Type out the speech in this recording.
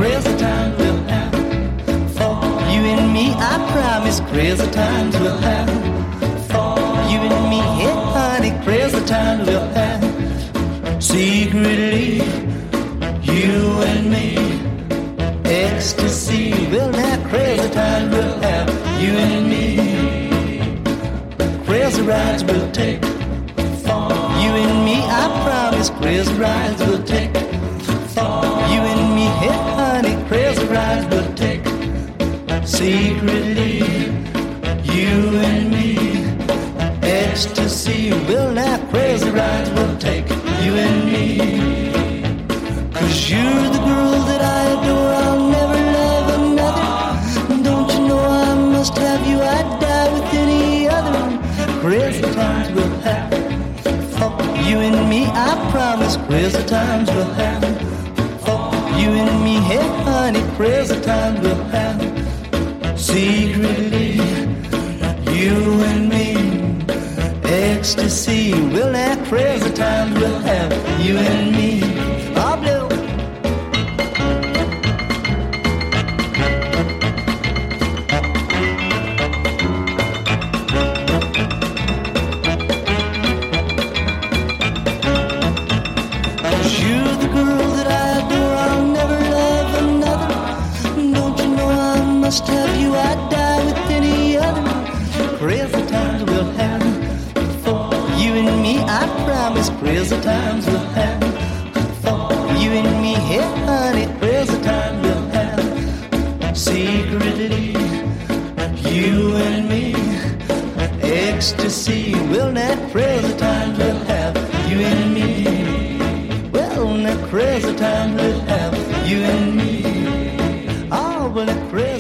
crazy times we'll have. For you and me, I promise, crazy times we'll have. For you and me, hey honey, crazy times we'll have. Secretly, you and me, ecstasy, well now crazy times we'll have. You and me, crazy rides we'll take. For you and me, I promise, crazy rides we'll take. For you and me, hey honey, crazy rides we'll take. Secretly, you and me, ecstasy, well now crazy rides we'll take. You and me, 'cause you're the girl that I adore, I'll never love another. Don't you know I must have you, I'd die with any other. Crazy times we'll have. For you and me, I promise, crazy times we'll have. For you and me, hey honey, crazy times we'll have. Secretly, you and me, ecstasy, well that crazy times we'll have. You and me, oh blue. You're the girl that I adore, I'll never love another. Don't you know I must have you, I'd die with any other. Crazy times we'll have. For you and me, I promise, crazy times we'll have. For you and me, hey honey, crazy times we'll have. Secretly, you and me, ecstasy, well that crazy times we'll have. You and me, well that crazy times we'll have. You and me, oh well that crazy